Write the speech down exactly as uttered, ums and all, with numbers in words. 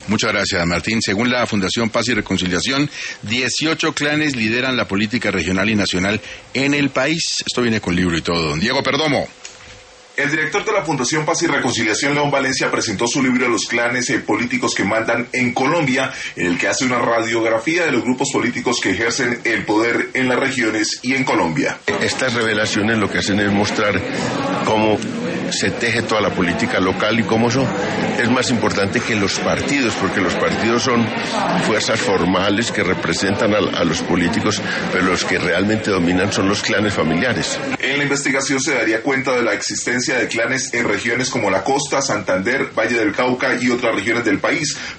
Muchas gracias, Martín. Según la Fundación Paz y Reconciliación, dieciocho clanes lideran la política regional y nacional en el país. Esto viene con libro y todo. Don Diego Perdomo. El director de la Fundación Paz y Reconciliación, León Valencia, presentó su libro Los clanes eh, políticos que mandan en Colombia, en el que hace una radiografía de los grupos políticos que ejercen el poder en las regiones y en Colombia. Estas revelaciones lo que hacen es mostrar cómo se teje toda la política local y cómo eso es más importante que los partidos, porque los partidos son fuerzas formales que representan a, a los políticos, pero los que realmente dominan son los clanes familiares. En la investigación se daría cuenta de la existencia de clanes en regiones como la costa, Santander, Valle del Cauca y otras regiones del país,